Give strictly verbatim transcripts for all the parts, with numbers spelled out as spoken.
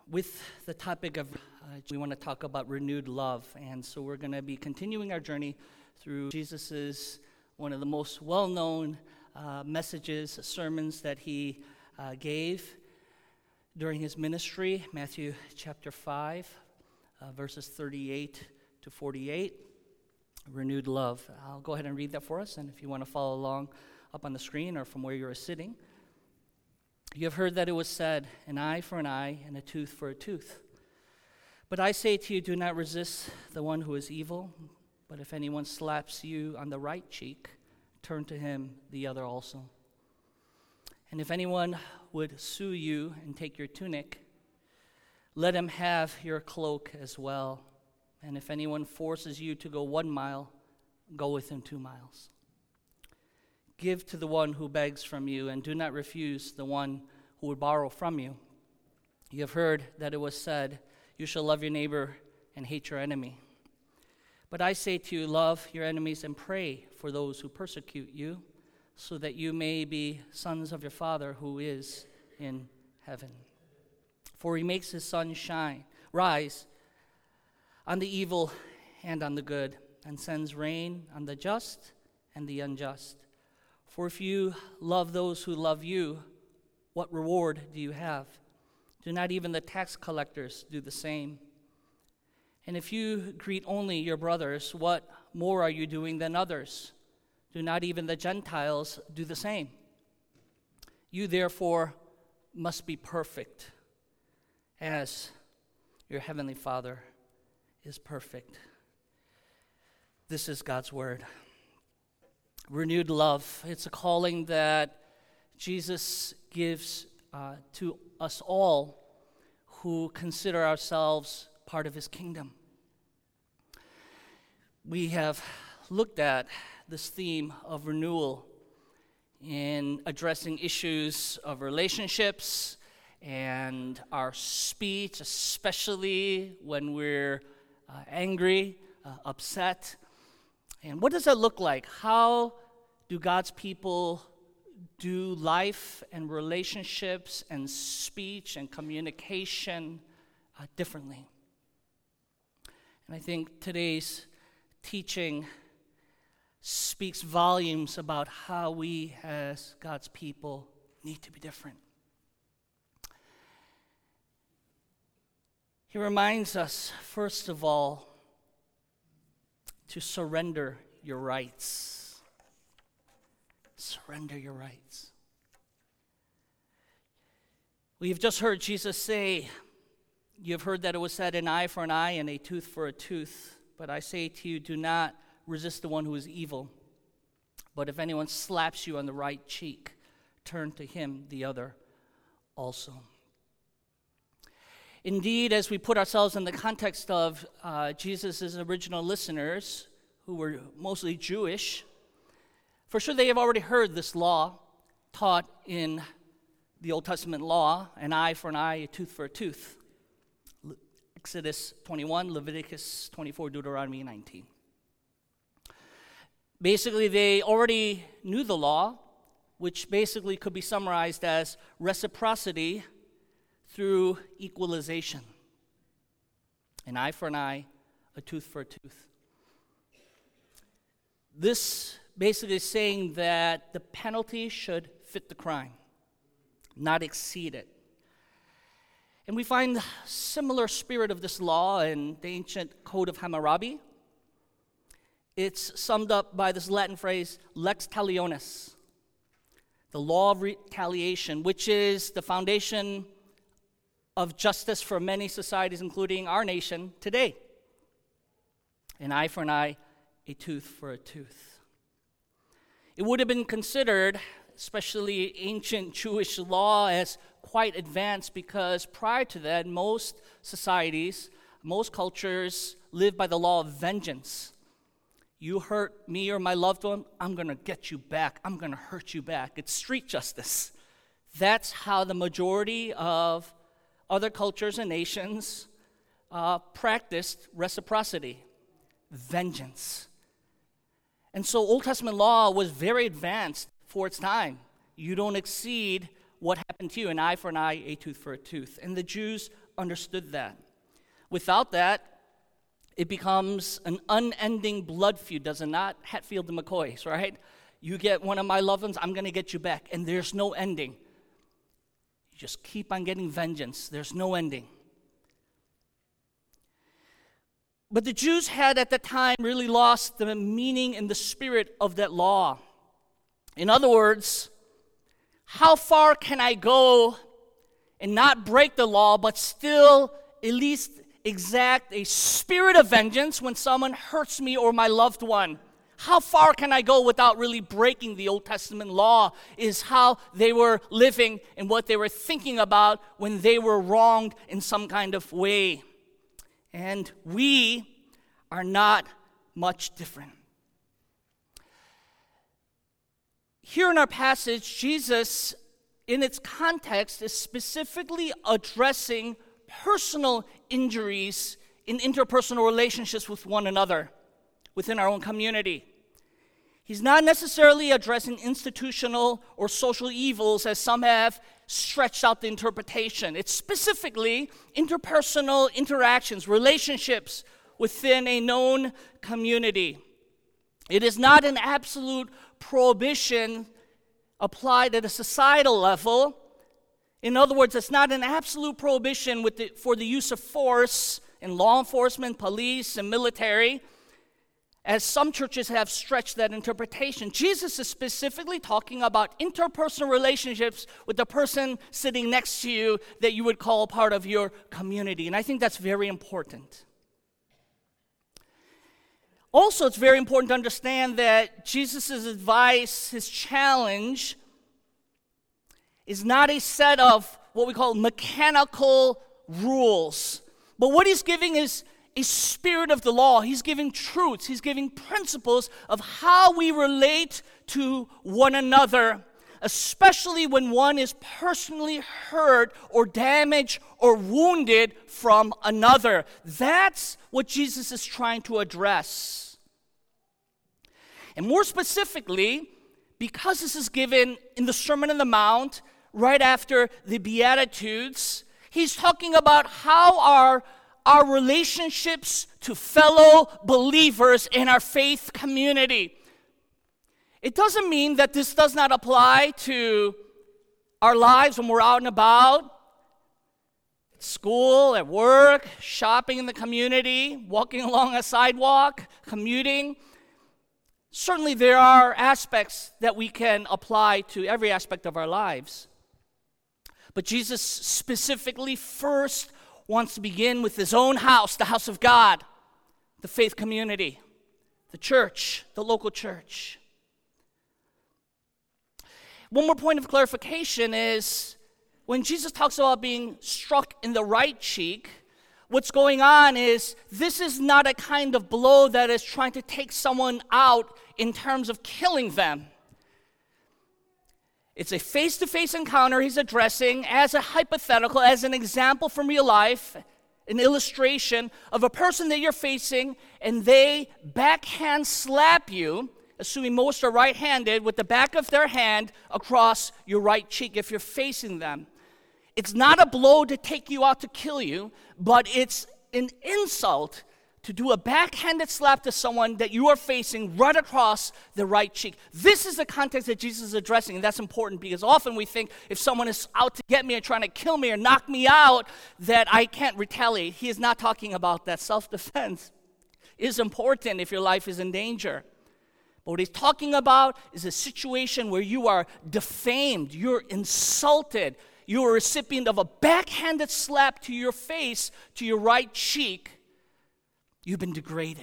with the topic of, uh, we want to talk about renewed love. And so we're going to be continuing our journey through Jesus's, one of the most well-known uh, messages, sermons that he uh, gave during his ministry, Matthew chapter five, uh, verses thirty-eight to forty-eight, renewed love. I'll go ahead and read that for us, and if you want to follow along up on the screen or from where you're sitting. You have heard that it was said, an eye for an eye and a tooth for a tooth. But I say to you, do not resist the one who is evil, but if anyone slaps you on the right cheek, turn to him the other also. And if anyone would sue you and take your tunic, let him have your cloak as well. And if anyone forces you to go one mile, go with him two miles. Give to the one who begs from you, and do not refuse the one who would borrow from you. You have heard that it was said, you shall love your neighbor and hate your enemy. But I say to you, love your enemies and pray for those who persecute you, so that you may be sons of your Father who is in heaven. For he makes his sun shine, rise on the evil and on the good, and sends rain on the just and the unjust. For if you love those who love you, what reward do you have? Do not even the tax collectors do the same? And if you greet only your brothers, what more are you doing than others? Do not even the Gentiles do the same? You therefore must be perfect, as your heavenly Father is perfect. This is God's word. Renewed love. It's a calling that Jesus gives uh, to us all who consider ourselves part of his kingdom. We have looked at this theme of renewal in addressing issues of relationships and our speech, especially when we're uh, angry, uh, upset. And what does that look like? How do God's people do life and relationships and speech and communication uh, differently? And I think today's teaching speaks volumes about how we as God's people need to be different. He reminds us, first of all, to surrender your rights. Surrender your rights. We've just heard Jesus say, you have heard that it was said, an eye for an eye and a tooth for a tooth. But I say to you, do not resist the one who is evil. But if anyone slaps you on the right cheek, turn to him the other also. Indeed, as we put ourselves in the context of uh, Jesus' original listeners, who were mostly Jewish, for sure they have already heard this law taught in the Old Testament law, an eye for an eye, a tooth for a tooth. Le- Exodus twenty-one, Leviticus twenty-four, Deuteronomy nineteen. Basically, they already knew the law, which basically could be summarized as reciprocity through equalization. An eye for an eye, a tooth for a tooth. This basically is saying that the penalty should fit the crime, not exceed it. And we find the similar spirit of this law in the ancient Code of Hammurabi. It's summed up by this Latin phrase, lex talionis, the law of retaliation, which is the foundation of justice for many societies, including our nation today. An eye for an eye, a tooth for a tooth. It would have been considered, especially ancient Jewish law, as quite advanced because prior to that, most societies, most cultures lived by the law of vengeance. You hurt me or my loved one, I'm going to get you back. I'm going to hurt you back. It's street justice. That's how the majority of other cultures and nations uh, practiced reciprocity, vengeance. And so Old Testament law was very advanced for its time. You don't exceed what happened to you, an eye for an eye, a tooth for a tooth. And the Jews understood that. Without that, it becomes an unending blood feud, does it not? Hatfield and McCoy's, right? You get one of my loved ones, I'm going to get you back. And there's no ending. You just keep on getting vengeance. There's no ending. But the Jews had at the time really lost the meaning and the spirit of that law. In other words, how far can I go and not break the law, but still at least exact a spirit of vengeance when someone hurts me or my loved one? How far can I go without really breaking the Old Testament law is how they were living and what they were thinking about when they were wronged in some kind of way. And we are not much different. Here in our passage, Jesus, in its context, is specifically addressing personal injuries in interpersonal relationships with one another within our own community. He's not necessarily addressing institutional or social evils as some have stretched out the interpretation. It's specifically interpersonal interactions, relationships within a known community. It is not an absolute prohibition applied at a societal level. In other words, it's not an absolute prohibition with the, for the use of force in law enforcement, police, and military, as some churches have stretched that interpretation. Jesus is specifically talking about interpersonal relationships with the person sitting next to you that you would call part of your community. And I think that's very important. Also, it's very important to understand that Jesus' advice, his challenge, is not a set of what we call mechanical rules. But what he's giving is a spirit of the law. He's giving truths. He's giving principles of how we relate to one another, especially when one is personally hurt or damaged or wounded from another. That's what Jesus is trying to address. And more specifically, because this is given in the Sermon on the Mount, right after the Beatitudes, he's talking about how our, our relationships to fellow believers in our faith community. It doesn't mean that this does not apply to our lives when we're out and about, at school, at work, shopping in the community, walking along a sidewalk, commuting. Certainly there are aspects that we can apply to every aspect of our lives. But Jesus specifically first wants to begin with his own house, the house of God, the faith community, the church, the local church. One more point of clarification is when Jesus talks about being struck in the right cheek, what's going on is this is not a kind of blow that is trying to take someone out in terms of killing them. It's a face-to-face encounter he's addressing as a hypothetical, as an example from real life, an illustration of a person that you're facing, and they backhand slap you, assuming most are right-handed, with the back of their hand across your right cheek if you're facing them. It's not a blow to take you out to kill you, but it's an insult to do a backhanded slap to someone that you are facing right across the right cheek. This is the context that Jesus is addressing, and that's important because often we think if someone is out to get me and trying to kill me or knock me out, that I can't retaliate. He is not talking about that. Self-defense is important if your life is in danger. But what he's talking about is a situation where you are defamed, you're insulted, you're a recipient of a backhanded slap to your face, to your right cheek. You've been degraded.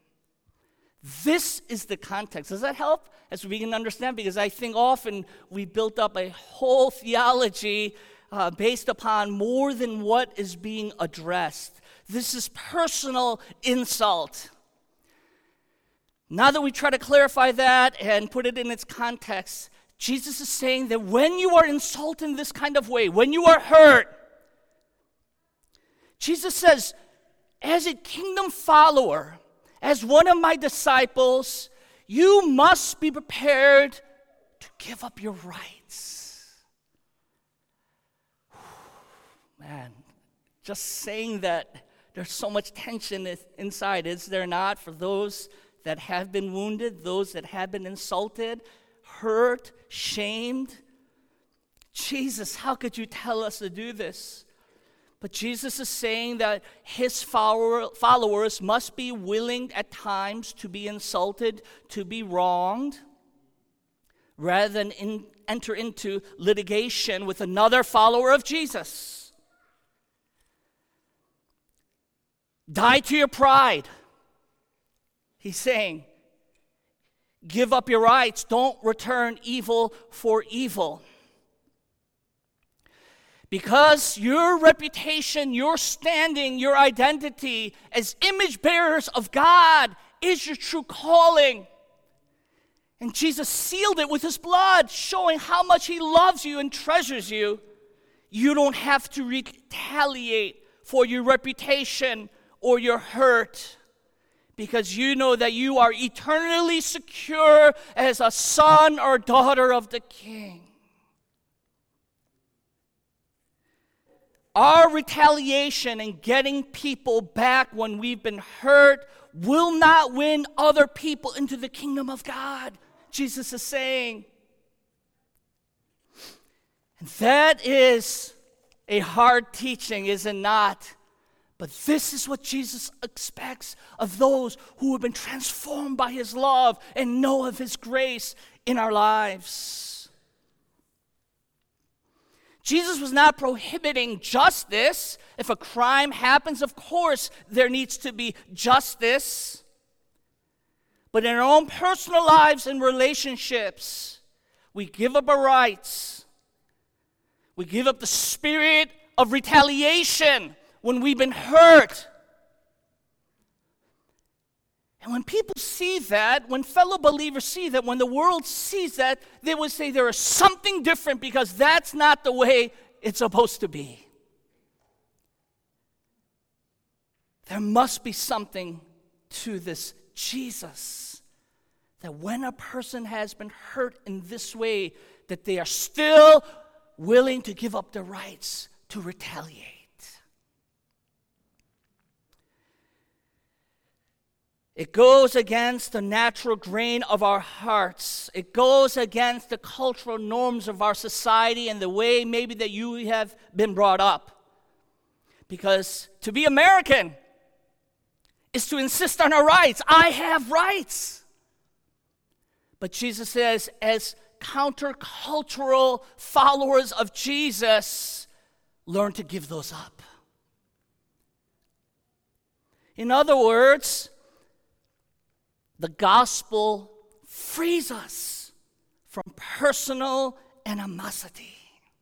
This is the context. Does that help as we begin to understand? Because I think often we built up a whole theology uh, based upon more than what is being addressed. This is personal insult. Now that we try to clarify that and put it in its context, Jesus is saying that when you are insulted in this kind of way, when you are hurt, Jesus says, as a kingdom follower, as one of my disciples, you must be prepared to give up your rights. Man, just saying that, there's so much tension inside, is there not? For those that have been wounded, those that have been insulted, hurt, shamed. Jesus, how could you tell us to do this? But Jesus is saying that his follower, followers must be willing at times to be insulted, to be wronged, rather than in, enter into litigation with another follower of Jesus. Die to your pride. He's saying, give up your rights. Don't return evil for evil. Because your reputation, your standing, your identity as image bearers of God is your true calling. And Jesus sealed it with his blood, showing how much he loves you and treasures you. You don't have to retaliate for your reputation or your hurt, because you know that you are eternally secure as a son or daughter of the King. Our retaliation and getting people back when we've been hurt will not win other people into the kingdom of God, Jesus is saying. And that is a hard teaching, is it not? But this is what Jesus expects of those who have been transformed by his love and know of his grace in our lives. Jesus was not prohibiting justice. If a crime happens, of course, there needs to be justice. But in our own personal lives and relationships, we give up our rights. We give up the spirit of retaliation when we've been hurt. And when people see that, when fellow believers see that, when the world sees that, they would say there is something different, because that's not the way it's supposed to be. There must be something to this Jesus, that when a person has been hurt in this way, that they are still willing to give up their rights to retaliate. It goes against the natural grain of our hearts. It goes against the cultural norms of our society and the way maybe that you have been brought up. Because to be American is to insist on our rights. I have rights. But Jesus says, as countercultural followers of Jesus, learn to give those up. In other words, the gospel frees us from personal animosity.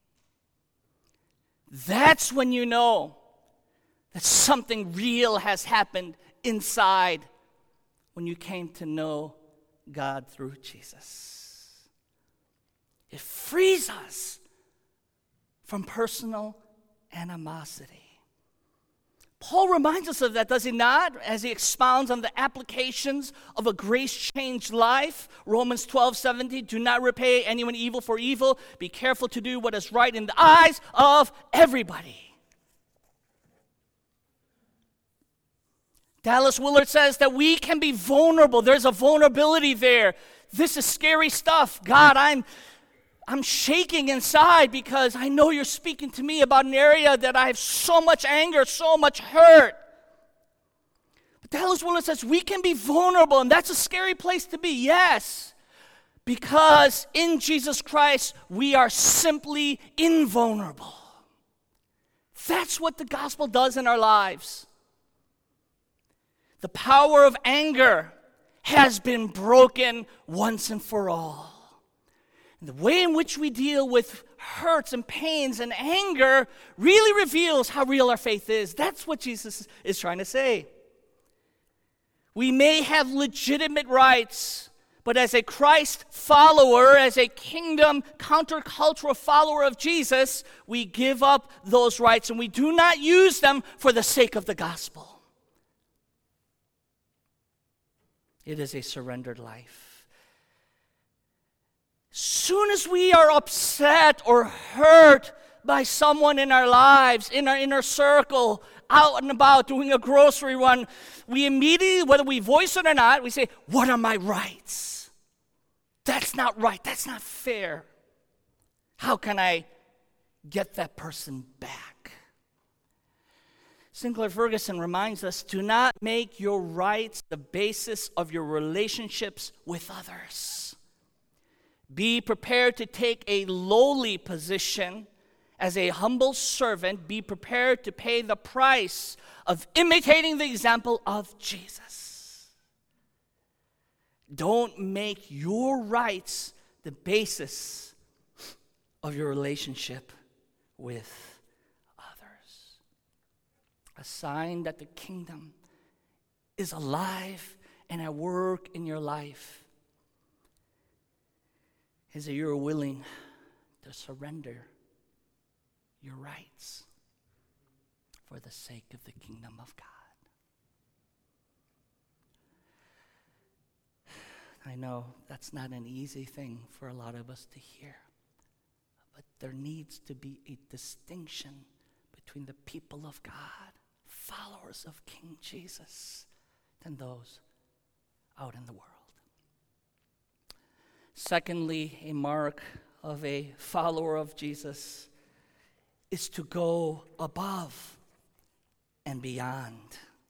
That's when you know that something real has happened inside, when you came to know God through Jesus. It frees us from personal animosity. Paul reminds us of that, does he not? As he expounds on the applications of a grace-changed life. Romans twelve seventeen, do not repay anyone evil for evil. Be careful to do what is right in the eyes of everybody. Dallas Willard says that we can be vulnerable. There's a vulnerability there. This is scary stuff. God, I'm I'm shaking inside because I know you're speaking to me about an area that I have so much anger, so much hurt. But Dallas Willard says we can be vulnerable, and that's a scary place to be, yes. Because in Jesus Christ, we are simply invulnerable. That's what the gospel does in our lives. The power of anger has been broken once and for all. And the way in which we deal with hurts and pains and anger really reveals how real our faith is. That's what Jesus is trying to say. We may have legitimate rights, but as a Christ follower, as a kingdom countercultural follower of Jesus, we give up those rights and we do not use them for the sake of the gospel. It is a surrendered life. Soon as we are upset or hurt by someone in our lives, in our inner circle, out and about doing a grocery run, we immediately, whether we voice it or not, we say, what are my rights? That's not right. That's not fair. How can I get that person back? Sinclair Ferguson reminds us, do not make your rights the basis of your relationships with others. Be prepared to take a lowly position as a humble servant. Be prepared to pay the price of imitating the example of Jesus. Don't make your rights the basis of your relationship with others. A sign that the kingdom is alive and at work in your life is that you're willing to surrender your rights for the sake of the kingdom of God. I know that's not an easy thing for a lot of us to hear, but there needs to be a distinction between the people of God, followers of King Jesus, than those out in the world. Secondly, a mark of a follower of Jesus is to go above and beyond.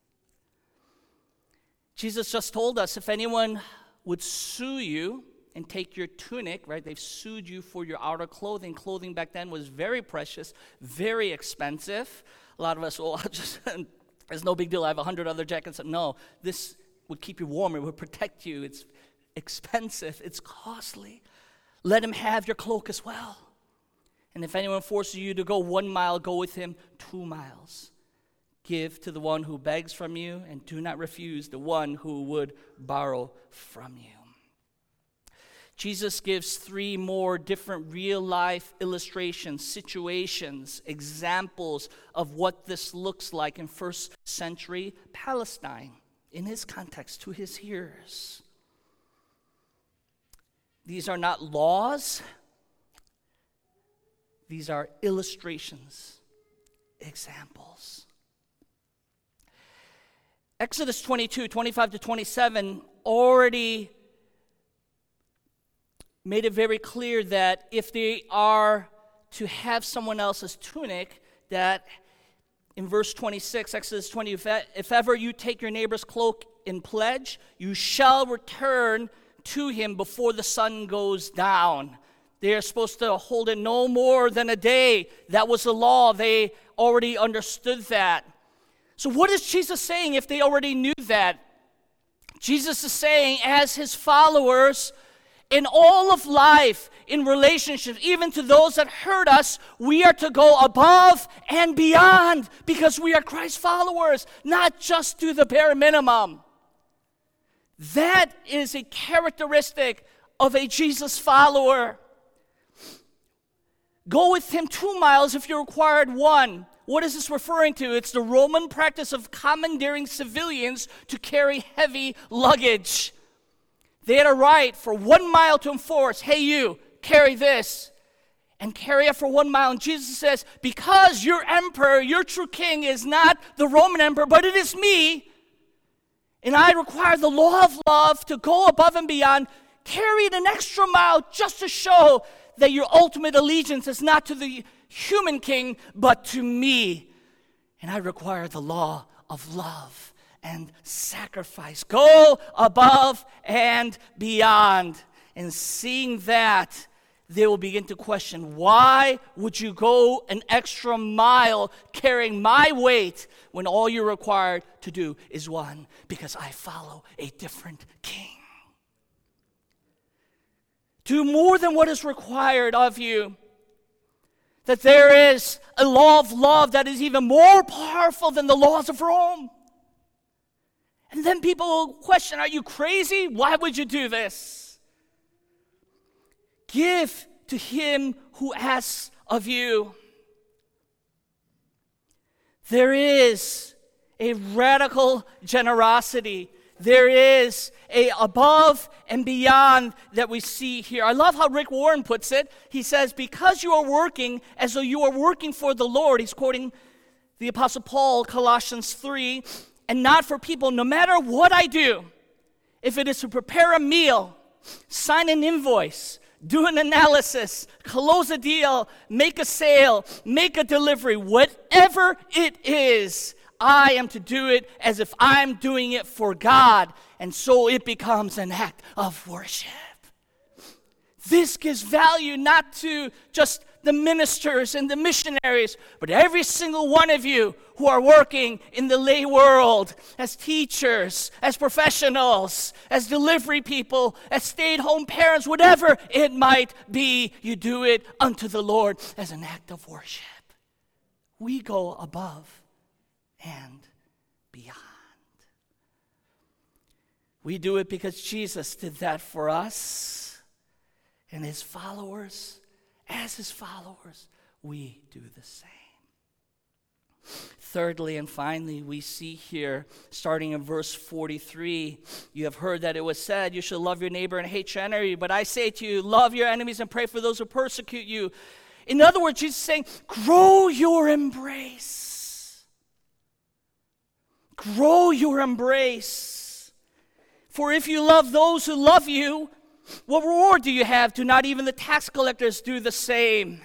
Jesus just told us, if anyone would sue you and take your tunic, right? They've sued you for your outer clothing. Clothing back then was very precious, very expensive. A lot of us, oh, I'll just, it's no big deal. I have a hundred other jackets. No, this would keep you warm. It would protect you. It's expensive. It's costly. Let him have your cloak as well. And if anyone forces you to go one mile, go with him two miles. Give to the one who begs from you, and do not refuse the one who would borrow from you. Jesus gives three more different real-life illustrations, situations, examples of what this looks like in first century Palestine, in his context, to his hearers. These are not laws. These are illustrations, examples. Exodus twenty-two, twenty-five to twenty-seven already made it very clear that if they are to have someone else's tunic, that in verse twenty-six, Exodus twenty, if ever you take your neighbor's cloak in pledge, you shall return to him before the sun goes down. They are supposed to hold it no more than a day. That was the law. They already understood that. So what is Jesus saying if they already knew that? Jesus is saying, as his followers, in all of life, in relationships, even to those that hurt us, we are to go above and beyond because we are Christ followers, not just do the bare minimum. That is a characteristic of a Jesus follower. Go with him two miles if you're required one. What is this referring to? It's the Roman practice of commandeering civilians to carry heavy luggage. They had a right for one mile to enforce, hey, you, carry this, and carry it for one mile. And Jesus says, because your emperor, your true king, is not the Roman emperor, but it is me, and I require the law of love to go above and beyond, carry it an extra mile just to show that your ultimate allegiance is not to the human king, but to me. And I require the law of love and sacrifice. Go above and beyond. And seeing that, they will begin to question, why would you go an extra mile carrying my weight when all you're required to do is one? Because I follow a different king. Do more than what is required of you. That there is a law of love that is even more powerful than the laws of Rome. And then people will question, are you crazy? Why would you do this? Give to him who asks of you. There is a radical generosity There is a above and beyond that we see here. I love how Rick Warren puts it. He says, because you are working as though you are working for the Lord, he's quoting the Apostle Paul, Colossians three, and not for people, no matter what I do, if it is to prepare a meal, sign an invoice, do an analysis, close a deal, make a sale, make a delivery, whatever it is, I am to do it as if I'm doing it for God, and so it becomes an act of worship. This gives value not to just the ministers and the missionaries, but every single one of you who are working in the lay world as teachers, as professionals, as delivery people, as stay-at-home parents, whatever it might be, you do it unto the Lord as an act of worship. We go above and beyond. We do it because Jesus did that for us, and his followers, as his followers, we do the same. Thirdly and finally, we see here, starting in verse forty-three, you have heard that it was said, you should love your neighbor and hate your enemy, but I say to you, love your enemies and pray for those who persecute you. In other words, Jesus is saying, grow your embrace. Grow your embrace. For if you love those who love you, what reward do you have? Do not even the tax collectors do the same?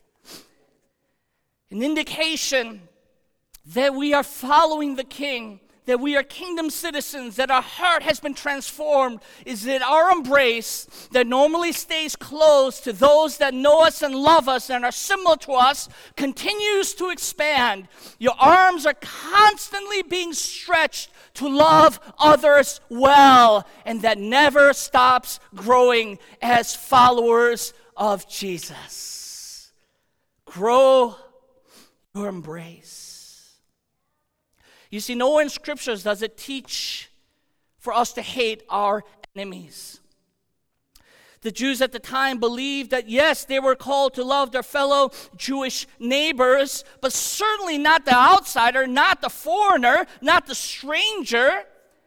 An indication that we are following the King, that we are kingdom citizens, that our heart has been transformed, is that our embrace that normally stays close to those that know us and love us and are similar to us continues to expand. Your arms are constantly being stretched to love others well, and that never stops growing as followers of Jesus. Grow your embrace. You see, nowhere in Scriptures does it teach for us to hate our enemies. The Jews at the time believed that, yes, they were called to love their fellow Jewish neighbors, but certainly not the outsider, not the foreigner, not the stranger.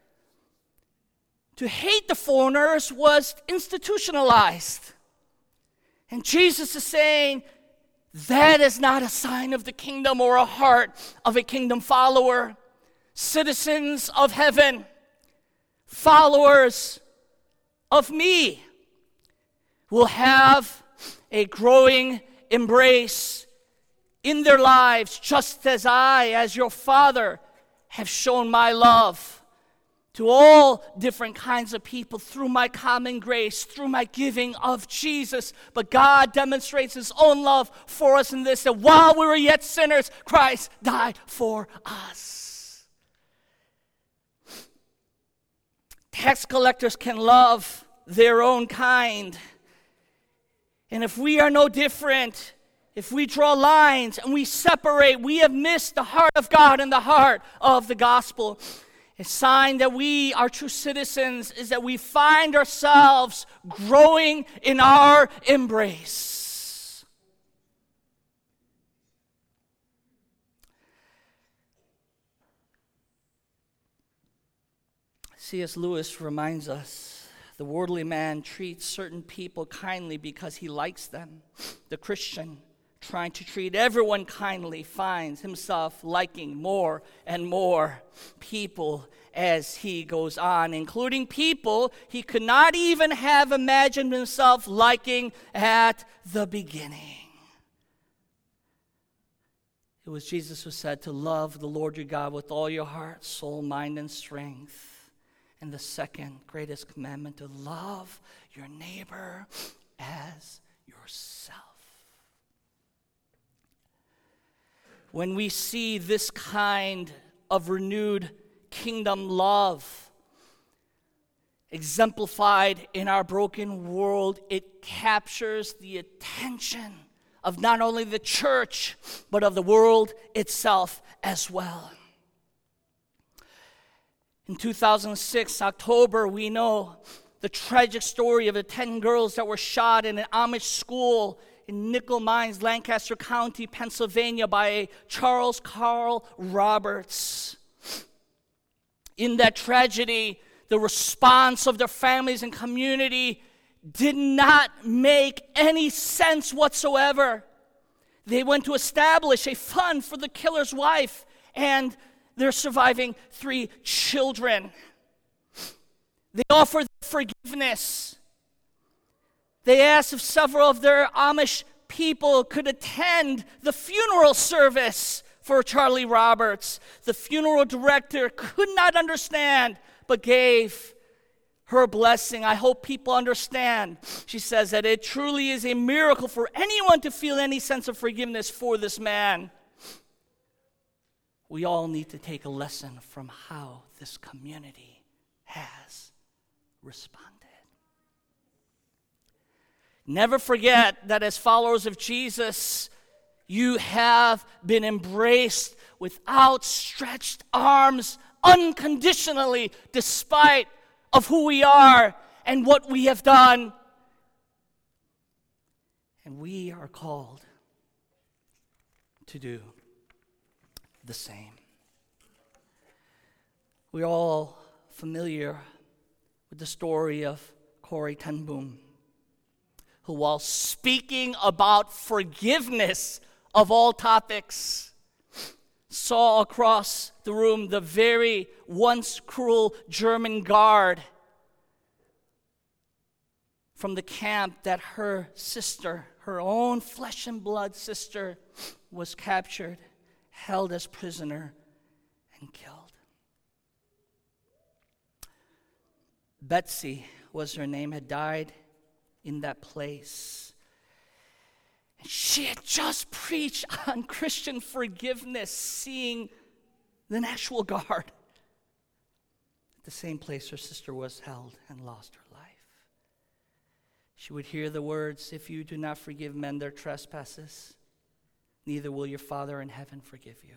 To hate the foreigners was institutionalized. And Jesus is saying, that is not a sign of the kingdom or a heart of a kingdom follower. Citizens of heaven, followers of me, will have a growing embrace in their lives, just as I, as your Father, have shown my love to all different kinds of people through my common grace, through my giving of Jesus. But God demonstrates his own love for us in this, that while we were yet sinners, Christ died for us. Tax collectors can love their own kind. And if we are no different, if we draw lines and we separate, we have missed the heart of God and the heart of the gospel. A sign that we are true citizens is that we find ourselves growing in our embrace. C S Lewis reminds us, the worldly man treats certain people kindly because he likes them. The Christian, trying to treat everyone kindly, finds himself liking more and more people as he goes on, including people he could not even have imagined himself liking at the beginning. It was Jesus who said to love the Lord your God with all your heart, soul, mind, and strength. And the second greatest commandment, to love your neighbor as yourself. When we see this kind of renewed kingdom love exemplified in our broken world, it captures the attention of not only the church, but of the world itself as well. In two thousand six, October, we know the tragic story of the ten girls that were shot in an Amish school in Nickel Mines, Lancaster County, Pennsylvania, by Charles Carl Roberts. In that tragedy, the response of their families and community did not make any sense whatsoever. They went to establish a fund for the killer's wife and their surviving three children. They offered forgiveness. They asked if several of their Amish people could attend the funeral service for Charlie Roberts. The funeral director could not understand, but gave her blessing. I hope people understand. She says that it truly is a miracle for anyone to feel any sense of forgiveness for this man. We all need to take a lesson from how this community has responded. Never forget that as followers of Jesus, you have been embraced with outstretched arms unconditionally, despite of who we are and what we have done. And we are called to do the same. We're all familiar with the story of Corrie ten Boom, who, while speaking about forgiveness of all topics, saw across the room the very once cruel German guard from the camp that her sister, her own flesh and blood sister, was captured, held as prisoner, and killed. Betsy was her name, had died in that place. And she had just preached on Christian forgiveness, seeing the National Guard at the same place her sister was held and lost her life. She would hear the words, "If you do not forgive men their trespasses, neither will your Father in heaven forgive you."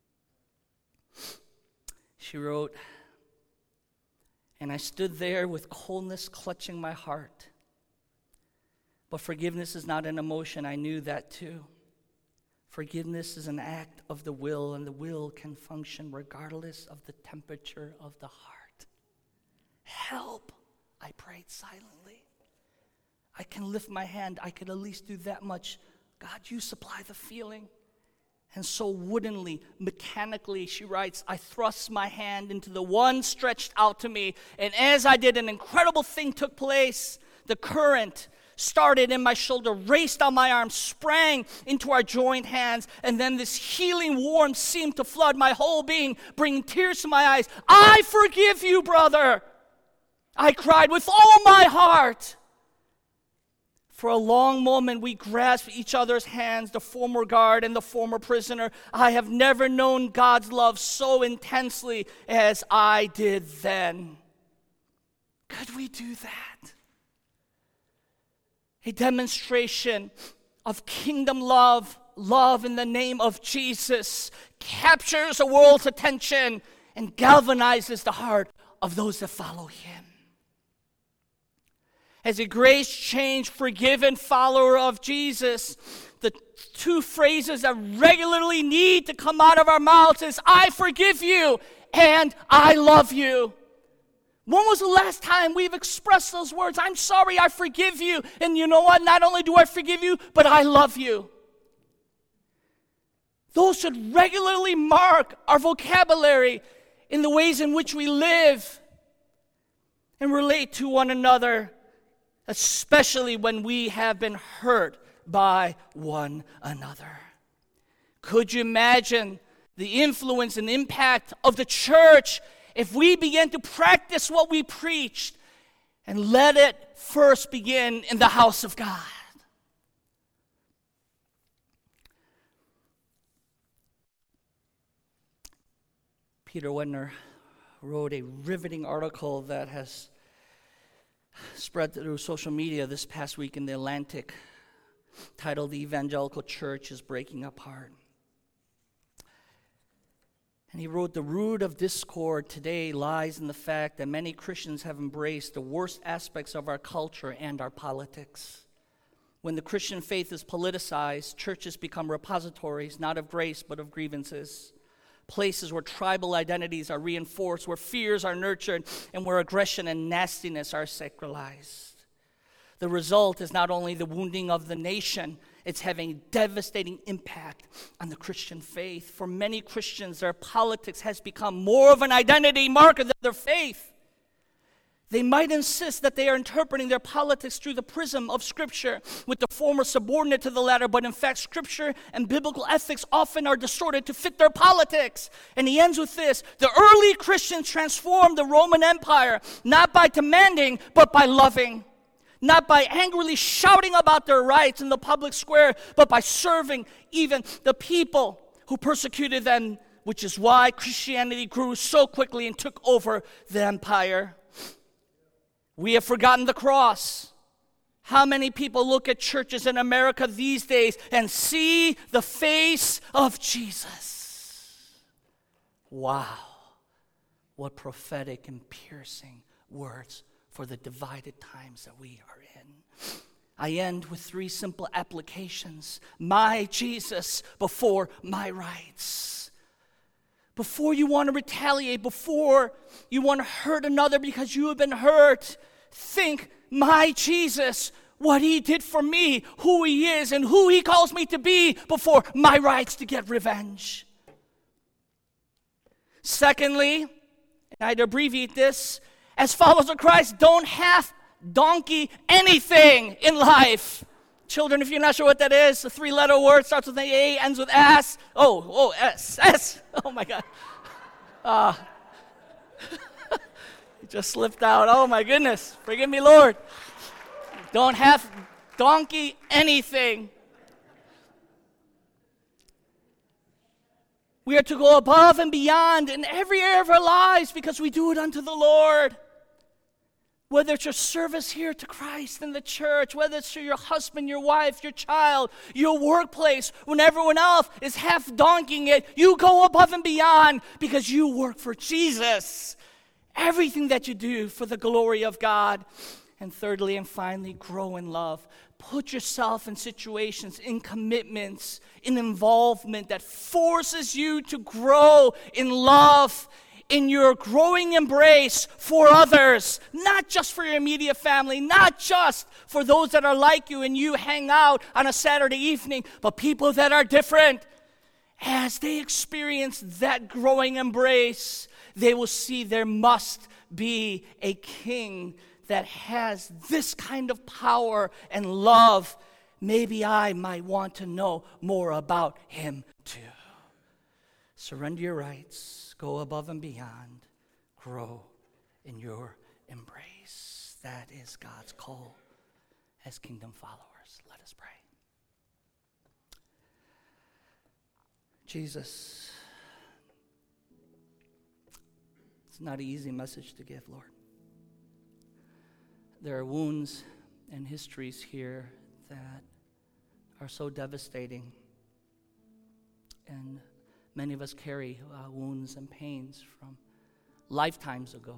She wrote, "And I stood there with coldness clutching my heart. But forgiveness is not an emotion. I knew that too. Forgiveness is an act of the will, and the will can function regardless of the temperature of the heart. Help," I prayed silently. I can lift my hand. I could at least do that much. God, you supply the feeling. And so woodenly, mechanically, she writes, I thrust my hand into the one stretched out to me. And as I did, an incredible thing took place. The current started in my shoulder, raced down my arm, sprang into our joined hands, and then this healing warmth seemed to flood my whole being, bringing tears to my eyes. "I forgive you, brother," I cried with all my heart. For a long moment, we grasped each other's hands, the former guard and the former prisoner. I have never known God's love so intensely as I did then. Could we do that? A demonstration of kingdom love, love in the name of Jesus, captures the world's attention and galvanizes the heart of those that follow him. As a grace-changed, forgiven follower of Jesus, the two phrases that regularly need to come out of our mouths is, I forgive you and I love you. When was the last time we've expressed those words? I'm sorry, I forgive you. And you know what? Not only do I forgive you, but I love you. Those should regularly mark our vocabulary in the ways in which we live and relate to one another, especially when we have been hurt by one another. Could you imagine the influence and impact of the church if we began to practice what we preached and let it first begin in the house of God? Peter Wedner wrote a riveting article that has spread through social media this past week in The Atlantic, titled "The Evangelical Church is Breaking Apart." And he wrote, "The root of discord today lies in the fact that many Christians have embraced the worst aspects of our culture and our politics. When the Christian faith is politicized, churches become repositories not of grace but of grievances. places where tribal identities are reinforced, where fears are nurtured, and where aggression and nastiness are sacralized. The result is not only the wounding of the nation, it's having a devastating impact on the Christian faith. For many Christians, their politics has become more of an identity marker than their faith. They might insist that they are interpreting their politics through the prism of Scripture, with the former subordinate to the latter, but in fact, Scripture and biblical ethics often are distorted to fit their politics. And he ends with this: the early Christians transformed the Roman Empire, not by demanding, but by loving. Not by angrily shouting about their rights in the public square, but by serving even the people who persecuted them, which is why Christianity grew so quickly and took over the empire. We have forgotten the cross. How many people look at churches in America these days and see the face of Jesus? Wow, what prophetic and piercing words for the divided times that we are in. I end with three simple applications. My Jesus before my rights. Before you want to retaliate, before you want to hurt another because you have been hurt, think, my Jesus, what he did for me, who he is, and who he calls me to be before my rights to get revenge. Secondly, and I'd abbreviate this, as followers of Christ, don't half donkey anything in life. Children, if you're not sure what that is, a three-letter word starts with an A, ends with ass. Oh, oh, S, S. Oh, my God. Uh, it just slipped out. Oh, my goodness. Forgive me, Lord. Don't half donkey anything. We are to go above and beyond in every area of our lives because we do it unto the Lord. Whether it's your service here to Christ in the church, whether it's to your husband, your wife, your child, your workplace, when everyone else is half donkeying it, you go above and beyond because you work for Jesus. Everything that you do for the glory of God. And thirdly and finally, grow in love. Put yourself in situations, in commitments, in involvement that forces you to grow in love, in your growing embrace for others, not just for your immediate family, not just for those that are like you and you hang out on a Saturday evening, but people that are different. As they experience that growing embrace, they will see there must be a king that has this kind of power and love. Maybe I might want to know more about him too. Surrender your rights. Go above and beyond. Grow in your embrace. That is God's call as kingdom followers. Let us pray. Jesus, it's not an easy message to give, Lord. There are wounds and histories here that are so devastating, and many of us carry uh, wounds and pains from lifetimes ago.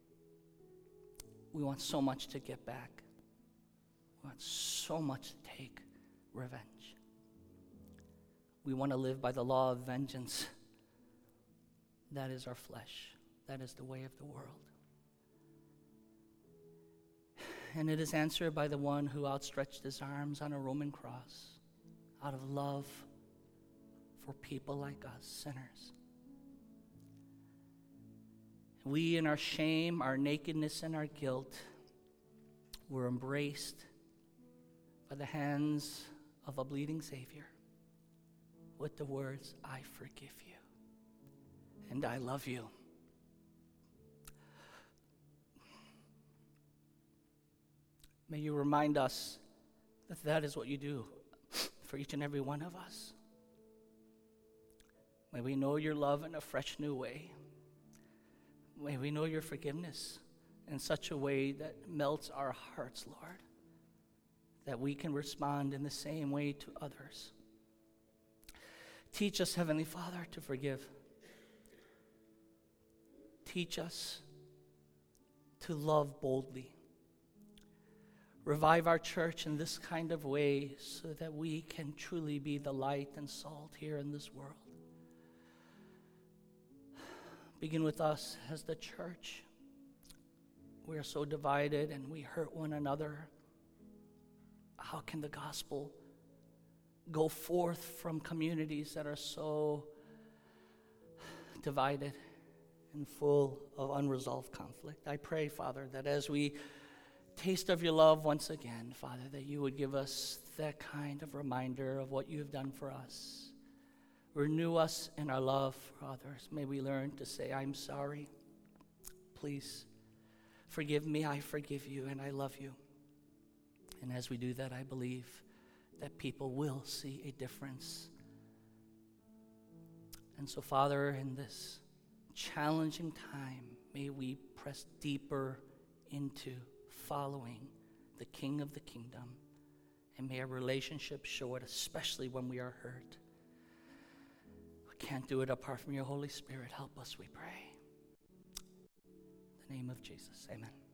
We want so much to get back. We want so much to take revenge. We want to live by the law of vengeance. That is our flesh. That is the way of the world. And it is answered by the one who outstretched his arms on a Roman cross out of love for people like us, sinners. We, in our shame, our nakedness, and our guilt, were embraced by the hands of a bleeding Savior with the words, I forgive you, and I love you. May you remind us that that is what you do for each and every one of us. May we know your love in a fresh new way. May we know your forgiveness in such a way that melts our hearts, Lord, that we can respond in the same way to others. Teach us, Heavenly Father, to forgive. Teach us to love boldly. Revive our church in this kind of way so that we can truly be the light and salt here in this world. Begin with us as the church. We are so divided and we hurt one another. How can the gospel go forth from communities that are so divided and full of unresolved conflict? I pray, Father, that as we taste of your love once again, Father, that you would give us that kind of reminder of what you have done for us. Renew us in our love for others. May we learn to say, I'm sorry. Please forgive me. I forgive you and I love you. And as we do that, I believe that people will see a difference. And so, Father, in this challenging time, may we press deeper into following the King of the kingdom. And may our relationships show it, especially when we are hurt. We can't do it apart from your Holy Spirit. Help us, we pray. In the name of Jesus, amen.